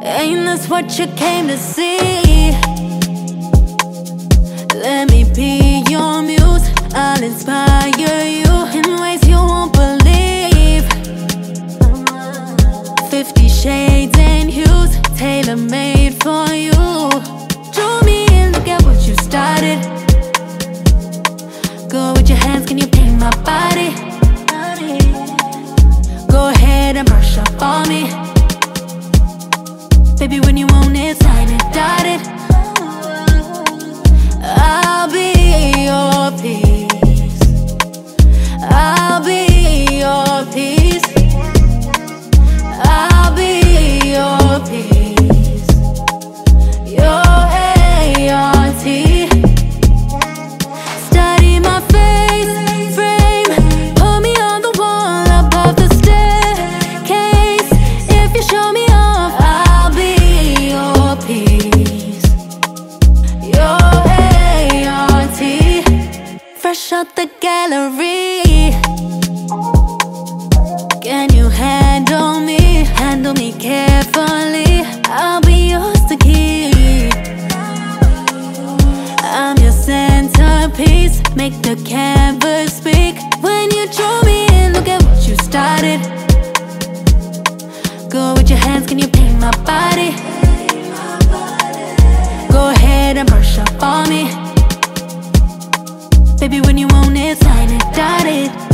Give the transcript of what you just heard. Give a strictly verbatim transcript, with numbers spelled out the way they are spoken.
Ain't this what you came to see? Let me be your muse. I'll inspire you in ways you won't believe. Fifty shades and hues, tailor-made for you. Draw me in, look at what you started. Go with your hands, can you paint my body? Go ahead and brush up on me. Baby, when you want it, sign it, dotted. I'll be your peace. I'll be your peace. I'll be your peace. Your A R T. Study my face frame. Put me on the wall above the staircase. If you show me off, I'll be your peace. Your A R T. Fresh out the gallery. Can you handle me? Handle me carefully. I'll be yours to keep. I'm your centerpiece. Make the canvas speak. When you draw me in, look at what you started. Go with your hands, can you paint my body? Go ahead and brush up on me. Baby, when you want it, sign it, dotted.